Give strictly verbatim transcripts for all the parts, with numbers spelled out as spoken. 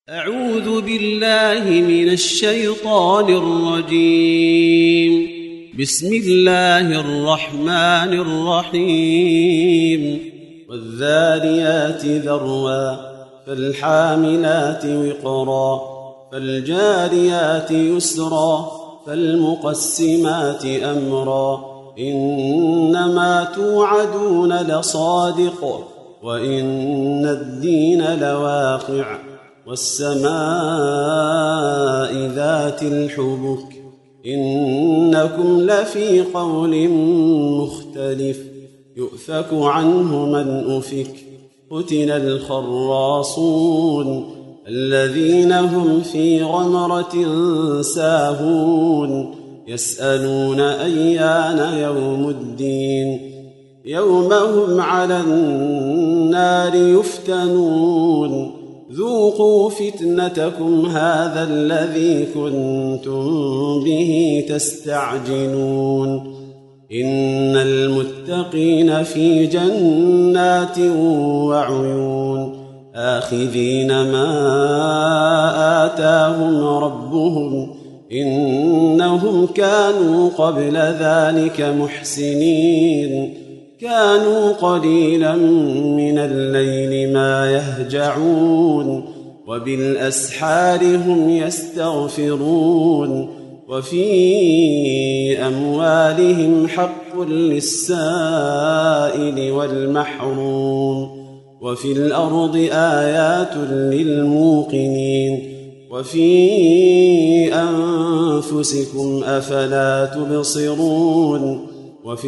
أعوذ بالله من الشيطان الرجيم. بسم الله الرحمن الرحيم. والذاريات ذروا فالحاملات وقرا فالجاريات يسرا فالمقسمات أمرا إنما توعدون لصادق وإن الدين لواقع والسماء ذات الحبك إنكم لفي قول مختلف يؤفك عنه من أفك قتل الخراصون الذين هم في غمرة ساهون يسألون أيان يوم الدين يوم هم على النار يفتنون ذوقوا فتنتكم هذا الذي كنتم به تستعجلون إن المتقين في جنات وعيون آخذين ما آتاهم ربهم إنهم كانوا قبل ذلك محسنين كانوا قليلا من الليل ما يهجعون وبالأسحار هم يستغفرون وفي أموالهم حق للسائل والمحروم وفي الأرض آيات للموقنين وفي أنفسكم أفلا تبصرون وفي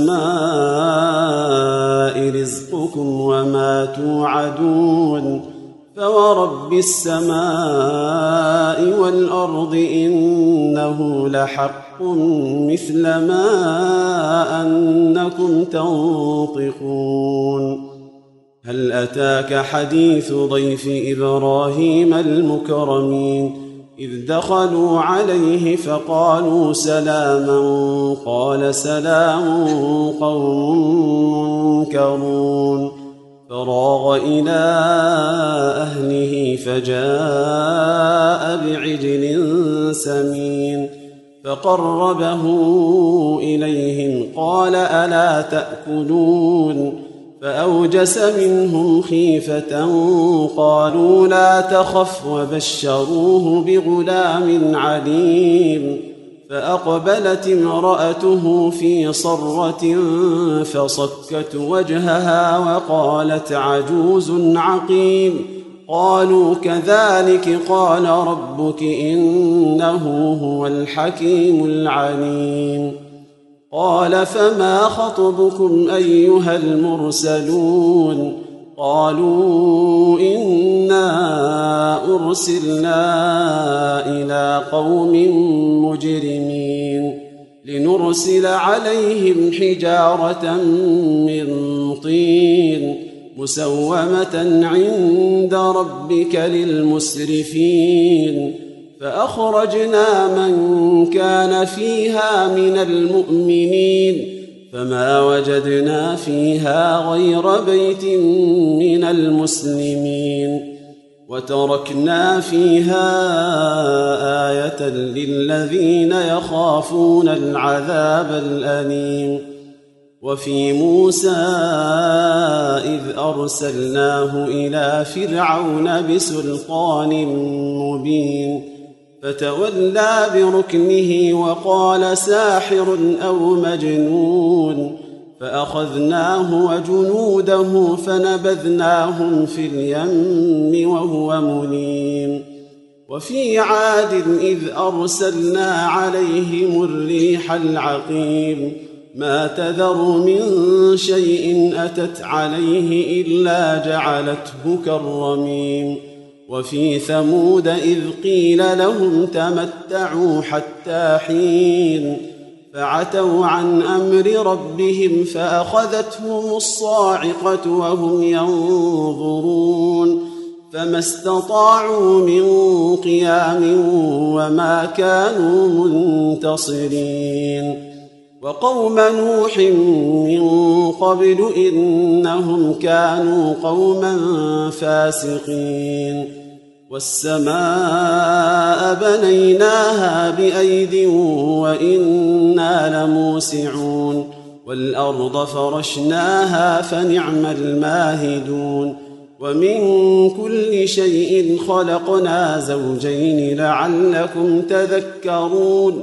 السماء رزقكم وما توعدون فورب السماء والأرض إنه لحق مثل ما أنكم تنطقون هل أتاك حديث ضيف إبراهيم المكرمين إذ دخلوا عليه فقالوا سلاما قال سلام قوم منكرون فراغ إلى أهله فجاء بعجل سمين فقربه إليهم قال ألا تأكلون فأوجس منهم خيفة قالوا لا تخف وبشروه بغلام عليم فأقبلت امرأته في صرة فصكت وجهها وقالت عجوز عقيم قالوا كذلك قال ربك إنه هو الحكيم العليم قال فما خطبكم أيها المرسلون قالوا إنا أرسلنا إلى قوم مجرمين لنرسل عليهم حجارة من طين مسومة عند ربك للمسرفين فأخرجنا من كان فيها من المؤمنين فما وجدنا فيها غير بيت من المسلمين وتركنا فيها آية للذين يخافون العذاب الأليم وفي موسى إذ أرسلناه إلى فرعون بسلطان مبين فتولى بركنه وقال ساحر أو مجنون فأخذناه وجنوده فنبذناهم في اليم وهو مليم وفي عاد إذ أرسلنا عليهم الريح العقيم ما تذر من شيء أتت عليه إلا جعلته كالرميم وفي ثمود إذ قيل لهم تمتعوا حتى حين فعتوا عن أمر ربهم فأخذتهم الصاعقة وهم ينظرون فما استطاعوا من قيام وما كانوا منتصرين وقوم نوح من قبل إنهم كانوا قوما فاسقين والسماء بنيناها بأيد وإنا لموسعون والأرض فرشناها فنعم الماهدون ومن كل شيء خلقنا زوجين لعلكم تذكرون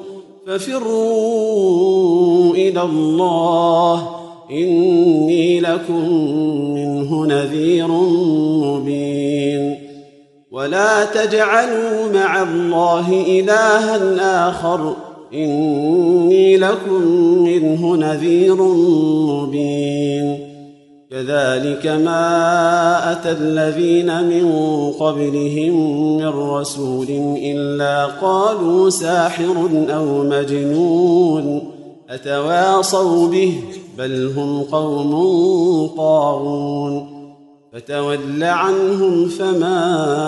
ففروا إلى الله إني لكم منه نذير مبين ولا تجعلوا مع الله إلها آخر إني لكم منه نذير مبين كذلك ما أتى الذين من قبلهم من رسول إلا قالوا ساحر أو مجنون أتواصوا به بل هم قوم طاغون فتول عنهم فما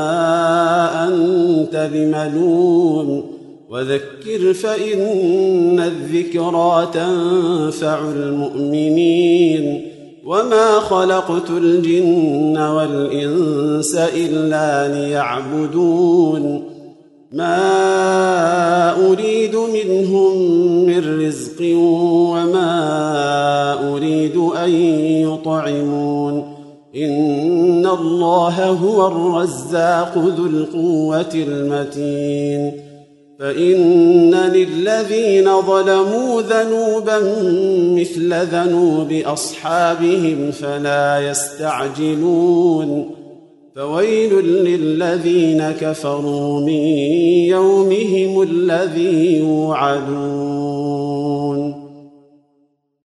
أنت بملوم وذكر فإن الذكرى تنفع المؤمنين وما خلقت الجن والإنس إلا ليعبدون ما أريد منهم من رزق وما أريد أن يطعمون إن الله هو الرزاق ذو القوة المتين فإن للذين ظلموا ذنوبا مثل ذنوب أصحابهم فلا يستعجلون فويل للذين كفروا من يومهم الذي يوعدون